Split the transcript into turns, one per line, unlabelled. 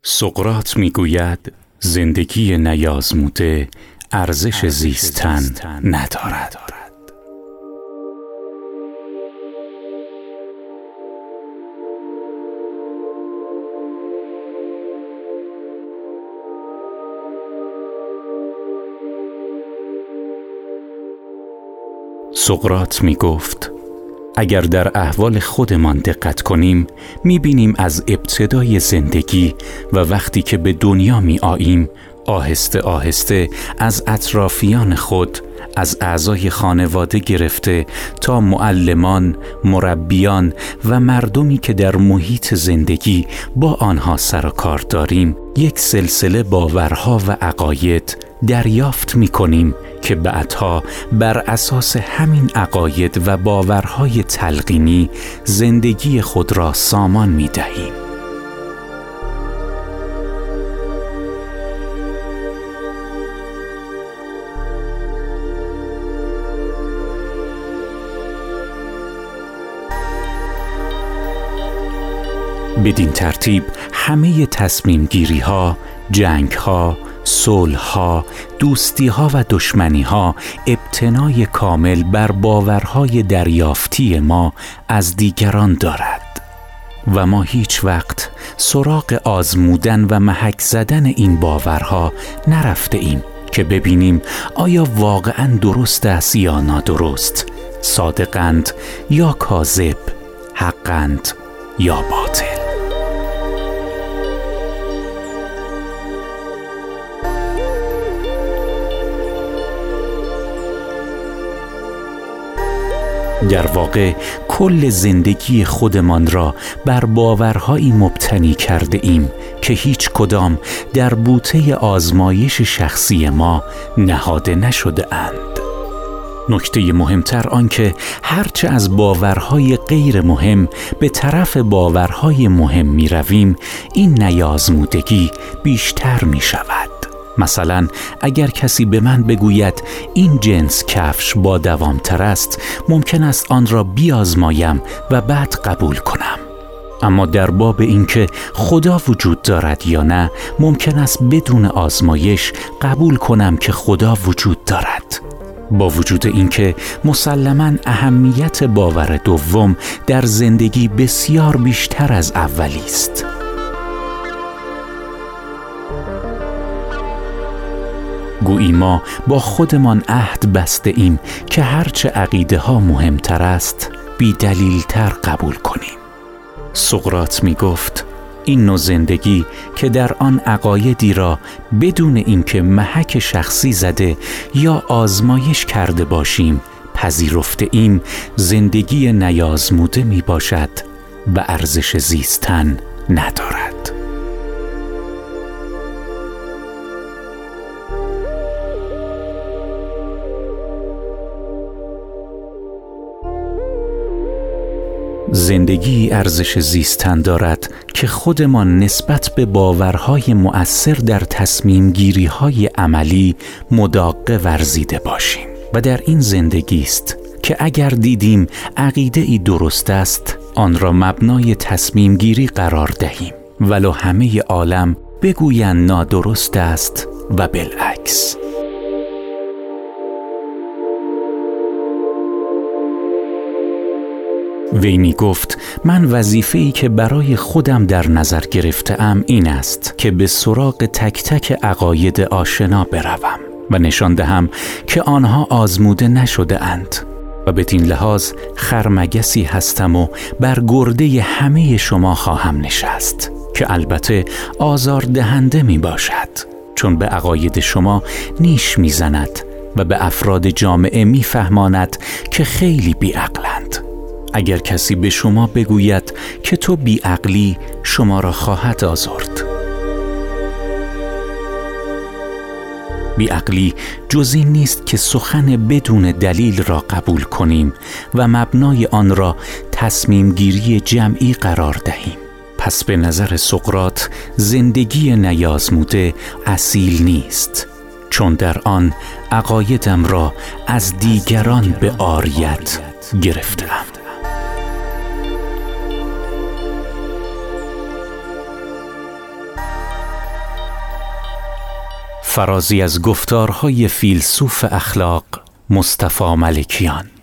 سقراط میگوید زندگی نیازموده ارزش زیستن ندارد. سقراط می گفت اگر در احوال خودمان دقت کنیم می بینیم از ابتدای زندگی و وقتی که به دنیا می آییم آهسته آهسته از اطرافیان خود، از اعضای خانواده گرفته تا معلمان، مربیان و مردمی که در محیط زندگی با آنها سر و کار داریم یک سلسله باورها و عقاید دریافت می‌کنیم که بعدها بر اساس همین عقاید و باورهای تلقینی زندگی خود را سامان می‌دهیم. بدین ترتیب همه تصمیم گیری ها، جنگ ها، صلح ها، دوستی ها و دشمنی ها ابتنای کامل بر باورهای دریافتی ما از دیگران دارد و ما هیچ وقت سراغ آزمودن و محک زدن این باورها نرفته ایم که ببینیم آیا واقعاً درست است یا نادرست، صادقند یا کاذب، حقند یا باطل. در واقع کل زندگی خودمان را بر باورهایی مبتنی کرده ایم که هیچ کدام در بوته آزمایش شخصی ما نهاده نشده اند. نکته مهمتر آن که هرچه از باورهای غیر مهم به طرف باورهای مهم می رویم، این نیازمودگی بیشتر می شود. مثلا اگر کسی به من بگوید این جنس کفش با دوامتر است، ممکن است آن را بیازمایم و بعد قبول کنم. اما در باب اینکه خدا وجود دارد یا نه، ممکن است بدون آزمایش قبول کنم که خدا وجود دارد. با وجود اینکه مسلماً اهمیت باور دوم در زندگی بسیار بیشتر از اولی است. گویی ما با خودمان عهد بسته ایم که هرچه عقیده ها مهمتر است بی دلیل تر قبول کنیم. سقراط می گفت این نوع زندگی که در آن عقایدی را بدون اینکه محک شخصی زده یا آزمایش کرده باشیم پذیرفته ایم زندگی نیازموده می باشد و ارزش زیستن ندارد. زندگی ارزش زیستن دارد که خودمان نسبت به باورهای مؤثر در تصمیم گیری های عملی مداقه ورزیده باشیم و در این زندگی است که اگر دیدیم عقیده ای درست است آن را مبنای تصمیم گیری قرار دهیم ولو همه عالم بگویند نادرست است و بالعکس. وی می گفت من وظیفه‌ای که برای خودم در نظر گرفته‌ام این است که به سراغ تک تک عقاید آشنا بروم و نشان دهم که آنها آزموده نشده اند و بدین لحاظ خرمگسی هستم و بر گرده همه شما خواهم نشست که البته آزار دهنده می باشد چون به عقاید شما نیش می زند و به افراد جامعه می فهماند که خیلی بی‌عقلند. اگر کسی به شما بگوید که تو بی‌عقلی شما را خواهد آزرد. بی‌عقلی جز این نیست که سخن بدون دلیل را قبول کنیم و مبنای آن را تصمیم گیری جمعی قرار دهیم. پس به نظر سقراط زندگی نیازموده اصیل نیست، چون در آن عقایدم را از دیگران به عاریت گرفتم. فرازی از گفتارهای فیلسوف اخلاق مصطفی ملکیان.